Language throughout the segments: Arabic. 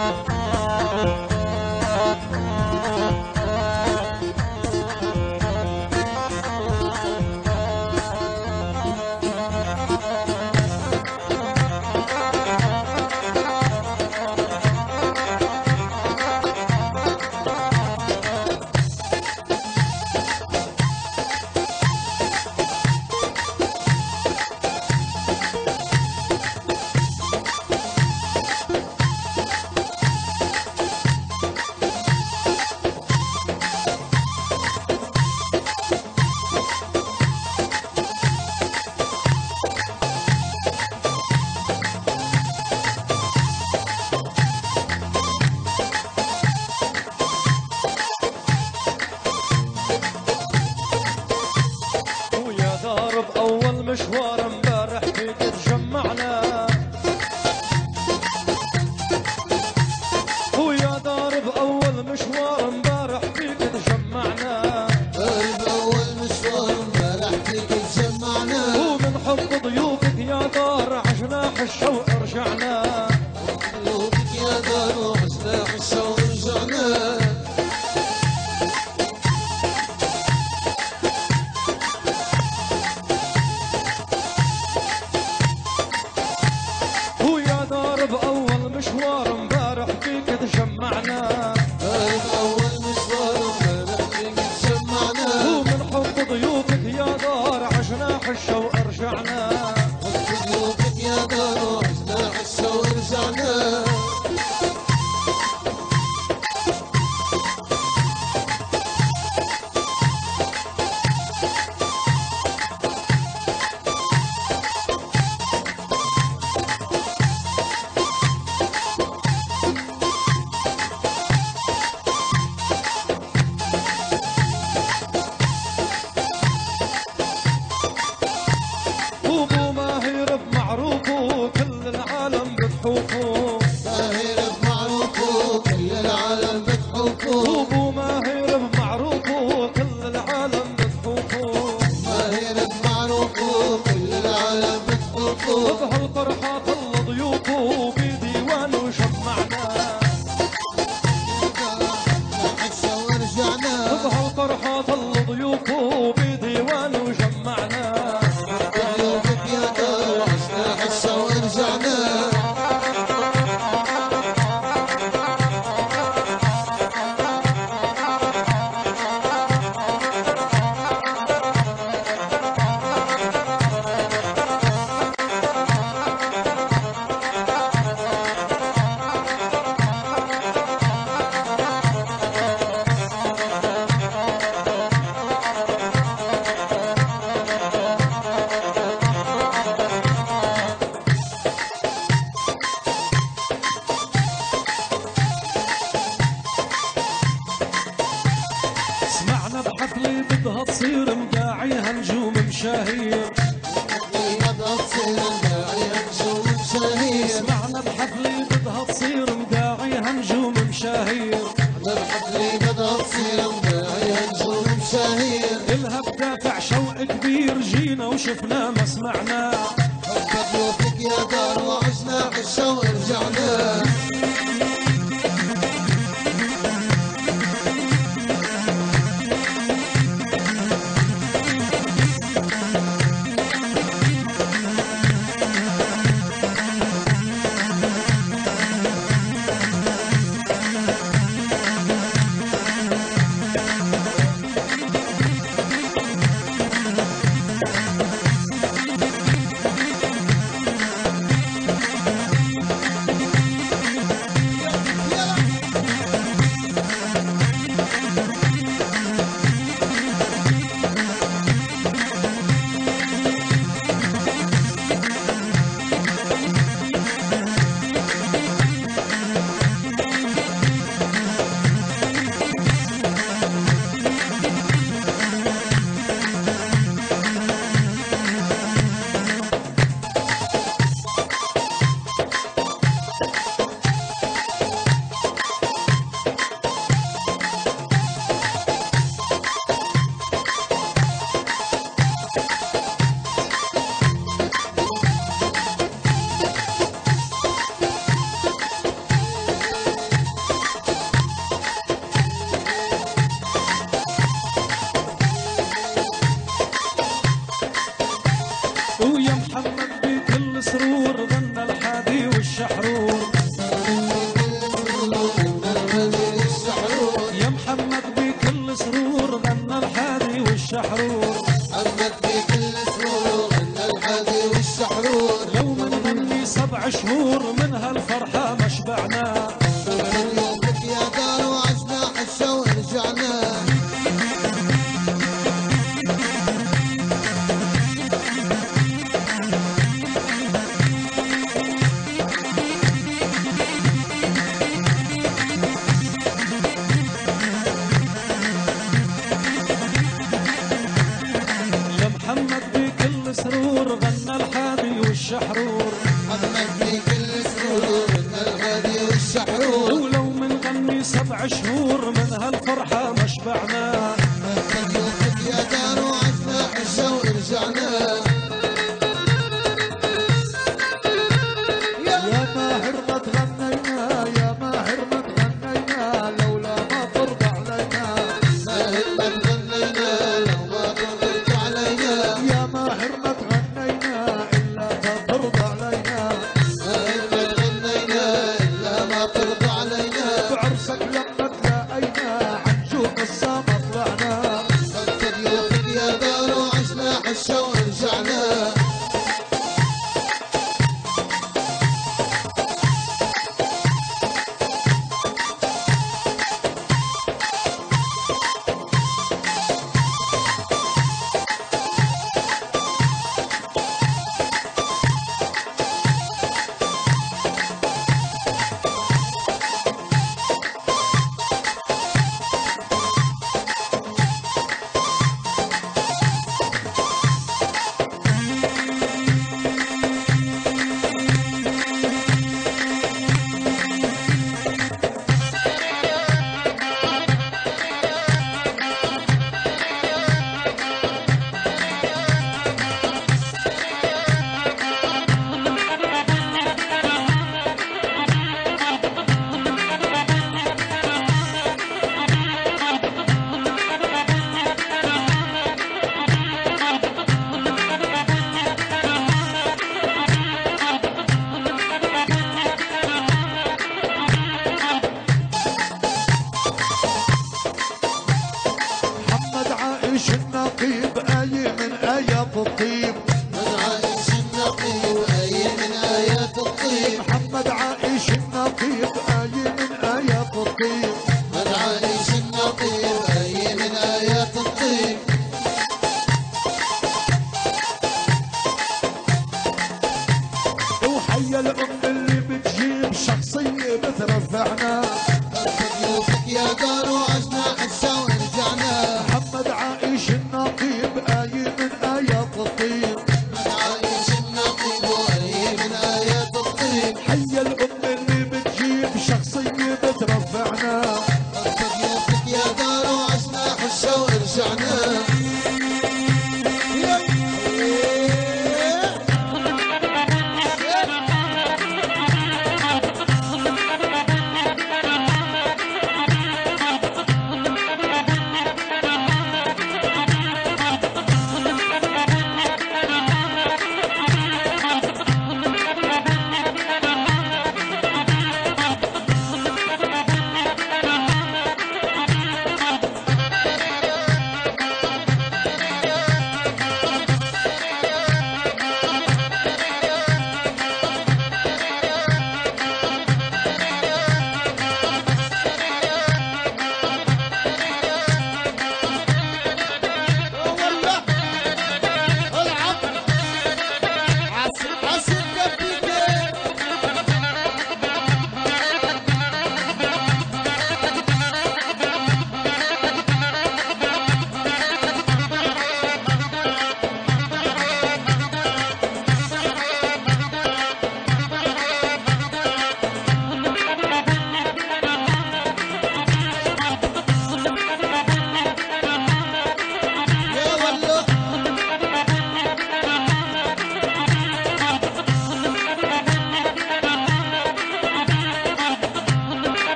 مشوار امبارح فيك تجمعنا، ويا دار بأول مشوار امبارح فيك تجمعنا، بأول مشوار امبارح فيك تجمعنا، ومن حب ضيوفك يا دار عجناح الشوق رجعنا، ضيوفك يا دار عجناح الشوق رجعنا. بأول مشوار امبارح فيك تجمعنا، بأول مشوار امبارح فيك تجمعنا، ومن حب ضيوفك يا دار عجناح الشوق رجعنا، حب ضيوفك يا دار عجناح الشوق رجعنا. ماهر بمعروفه كل العالم بتحوفه، وابو ماهر بمعروفه كل العالم بتحوفه، ماهر بمعروفه كل العالم بتحوفه، بهالفرحة طل ضيوفه بديوان وجمعنا، بهالفرحة طل ضيوفه بديوان وجمعنا، ضيوفك يا دار عجناح الشوق رجعنا. سمعنا بحفلة بدها تصير مداعيها نجوم مشاهير، بدها تصير مداعيها نجوم مشاهير، سمعنا بحفلة بدها تصير مداعيها نجوم مشاهير، بحفلة بدها تصير مداعيها نجوم مشاهير، إلها بدافع شوق كبير جينا وشفنا ما سمعنا، حب ضيوفك يا دار وعجناح الشوق رجعنا. مشبعنا. ضيوفك يا دار وعشنا حشة ورجعنا. يا محمد بكل سرور غنى الحادي والشحرور. محمد بكل سرور من الغادي والشحرور. ولو منغني 7 شهور من هالفرحة مشبعنا. ضيوفك يا دار وعشنا حشة ورجعنا. يا ماهر ما تغنينا يا ماهر ما تغنينا لولا ما ترضى علينا. ماهر ما تغنينا لو ما ترضى علينا. يا ماهر ما تغنينا إلا ترضى علينا. ماهر ما تغنينا إلا ما ترضى علينا. بعرسك لما تلاقينا عنجوم السما طلعنا. ضيوفك يا دار وعشنا حشة ورجعنا. محمد عائش النقيب آية من آيات الطيب. من عايش النقي وآية من آيات الطيب. محمد عائش النقيب آية من آيات الطيب. من عايش النقي وآية من آيات الطيب. وحيا الأم اللي بتجيب شخصية بترفعنا. ضيوفك يا دار وعشنا حشة ورجعنا. محمد عائش النقيب آية من آيات الطيب. من عايش النقي وآية من آيات الطيب. حيا الأم اللي بتجيب شخصية بترفعنا. ضيوفك يا دار وعشنا حشة ورجعنا.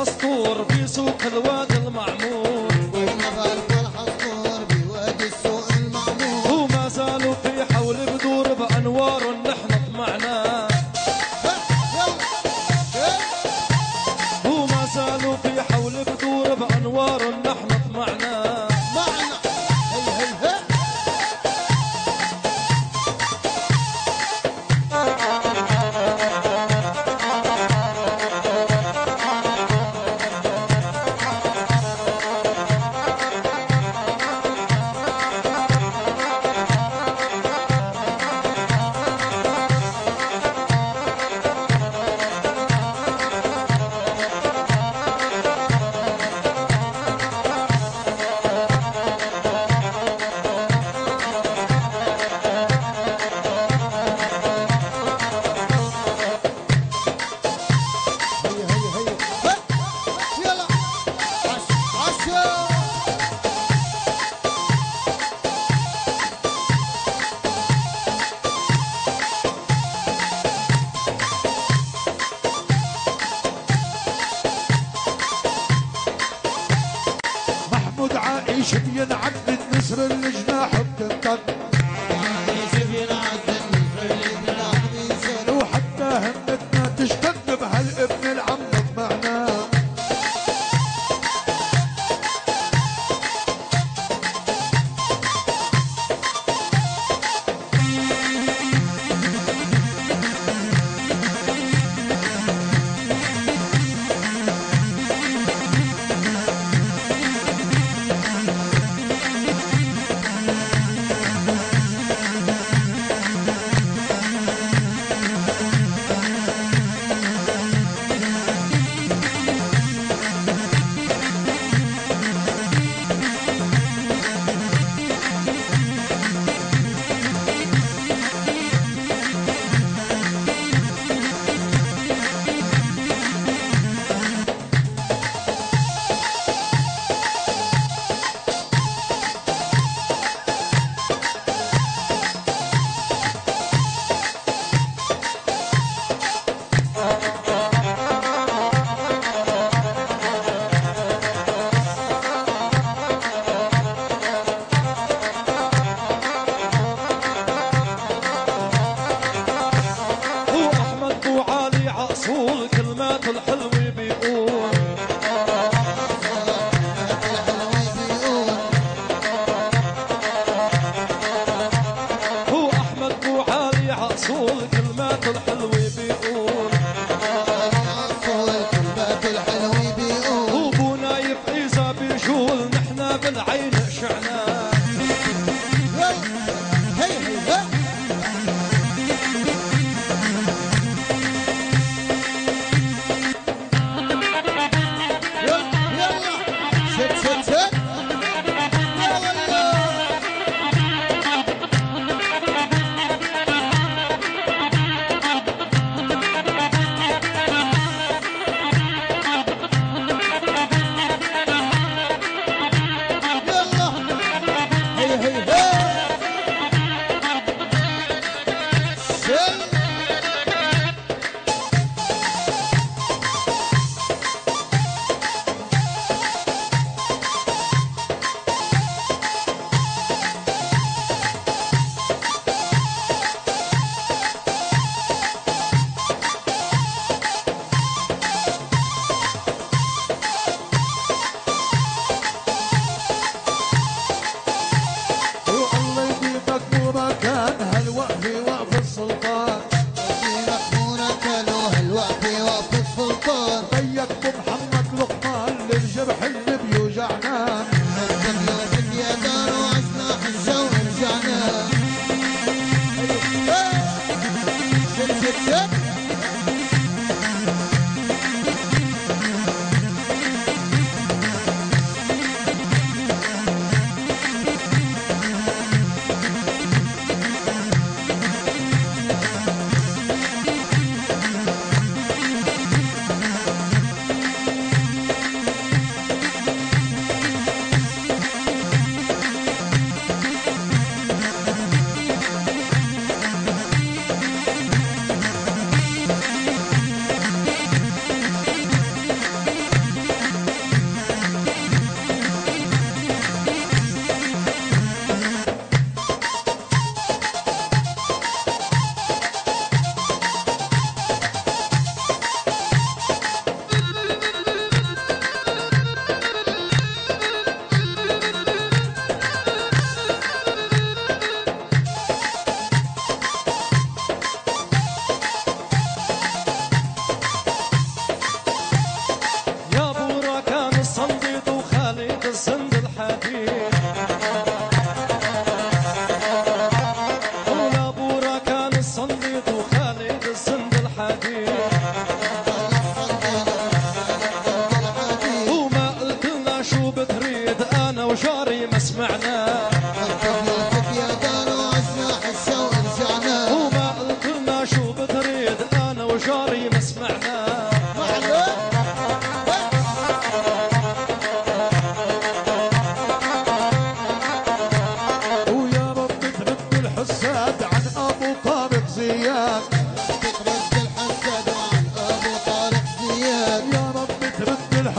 الحسطور في سوق الوادي المعمور، ونبى الفرح الصور بوادي السوق المعمور. وما زالوا في حول بدور بأنوار نحن طمعنا، وما زالوا في حول بدور بأنوار نحن طمعنا. معنا هي هي هي. محمود عايش بينعد النسر الجناح بتنطق، وحتى همتنا تشتد بهالابن العم معنا.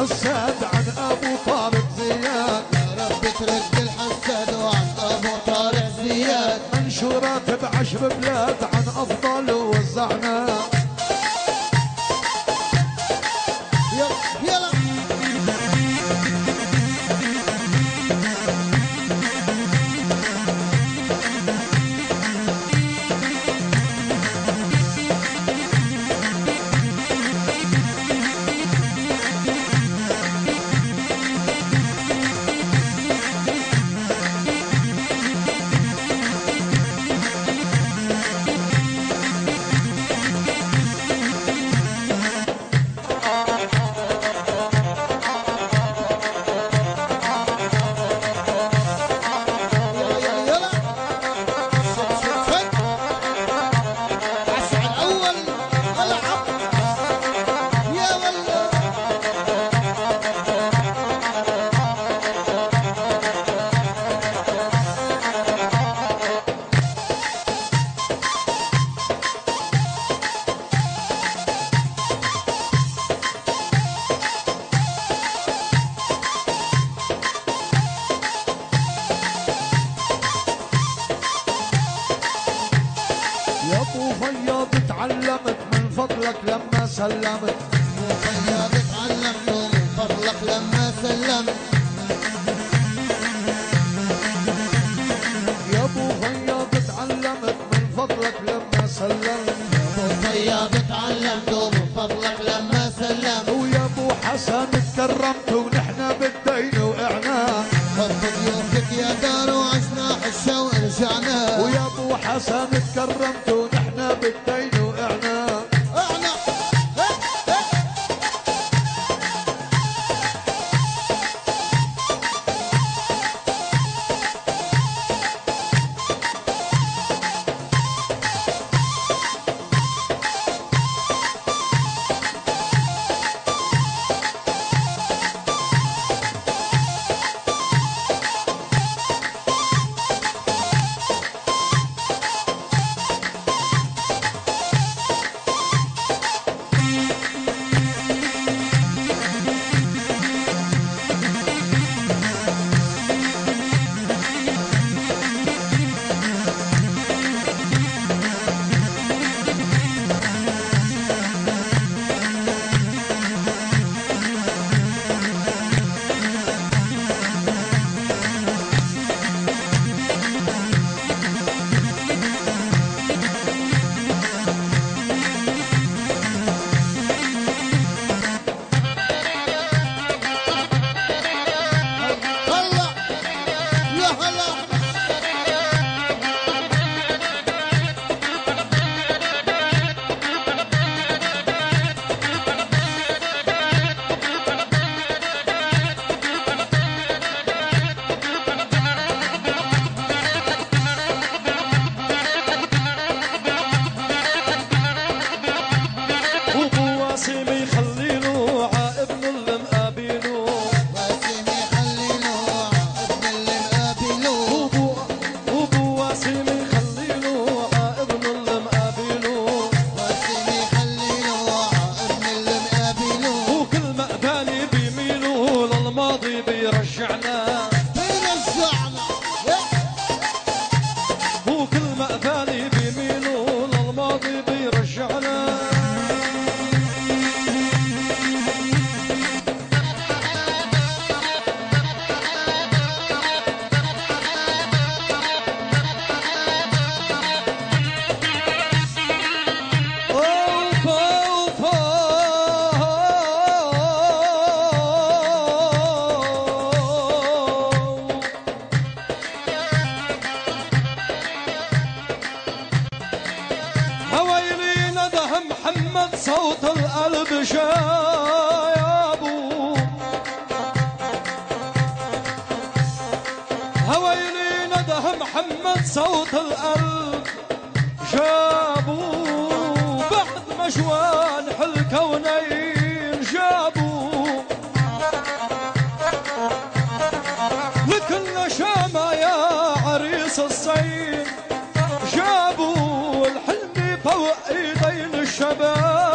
الحساد عن ابو طارق زياد. يا رب ترد الحسد وعن ابو طارق زياد. منشورات ب10 بلاد عن افضل ووزعنا. يلا تعلمت من فضلك لما سلمت. فياض تعلمت من فضلك لما سلمت. يا ابو فياض تعلمت من فضلك لما سلمت. فياض تعلمت من فضلك لما سلمت. ويا ابو حسن تكرمت ونحن بالدين وقعنا. خف ضيوفك يا دار وعشنا حشه ورجعنا. ويا ابو حسن تكرمت ونحن بالدين وقعنا. صوت القلب شايبو هويلي نده محمد صوت القلب جابو بعد مشوان حل كونين جابو لكل شامة يا عريس الصين جابو الحلم فوق ايدين الشباب